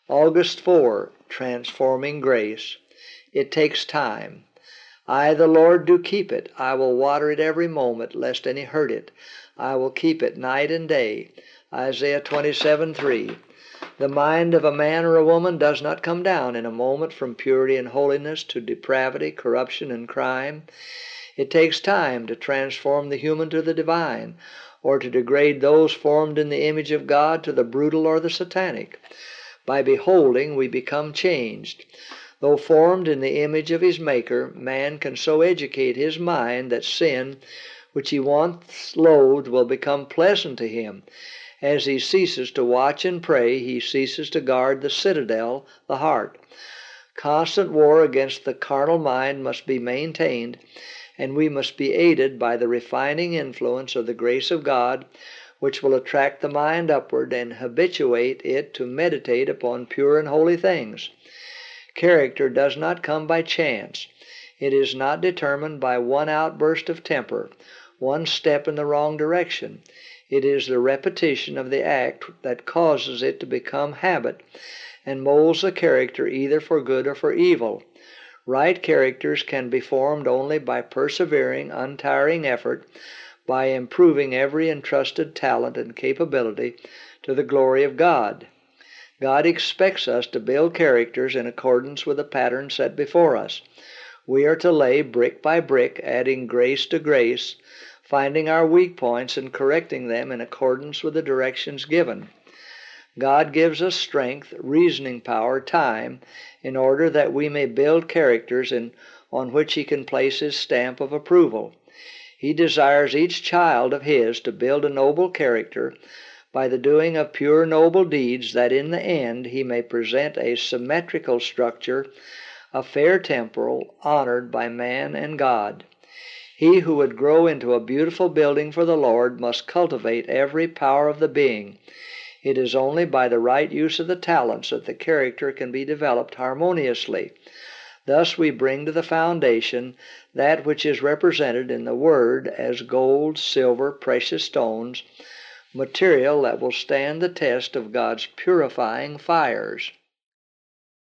August 4, transforming grace. It takes time. I, the Lord, do keep it. I will water it every moment, lest any hurt it. I will keep it night and day. Isaiah 27:3. The mind of a man or a woman does not come down in a moment from purity and holiness to depravity, corruption, and crime. It takes time to transform the human to the divine, or to degrade those formed in the image of God to the brutal or the satanic. By beholding, we become changed. Though formed in the image of his Maker, man can so educate his mind that sin, which he once loathed, will become pleasant to him. As he ceases to watch and pray, he ceases to guard the citadel, the heart. Constant war against the carnal mind must be maintained, and we must be aided by the refining influence of the grace of God, which will attract the mind upward and habituate it to meditate upon pure and holy things. Character does not come by chance. It is not determined by one outburst of temper, one step in the wrong direction. It is the repetition of the act that causes it to become habit and molds the character either for good or for evil. Right characters can be formed only by persevering, untiring effort, by improving every entrusted talent and capability to the glory of God. God expects us to build characters in accordance with the pattern set before us. We are to lay brick by brick, adding grace to grace, finding our weak points and correcting them in accordance with the directions given. God gives us strength, reasoning power, time, in order that we may build characters on which He can place His stamp of approval. He desires each child of His to build a noble character by the doing of pure noble deeds, that in the end He may present a symmetrical structure, a fair temple, honored by man and God. He who would grow into a beautiful building for the Lord must cultivate every power of the being. It is only by the right use of the talents that the character can be developed harmoniously. Thus we bring to the foundation that which is represented in the Word as gold, silver, precious stones, material that will stand the test of God's purifying fires.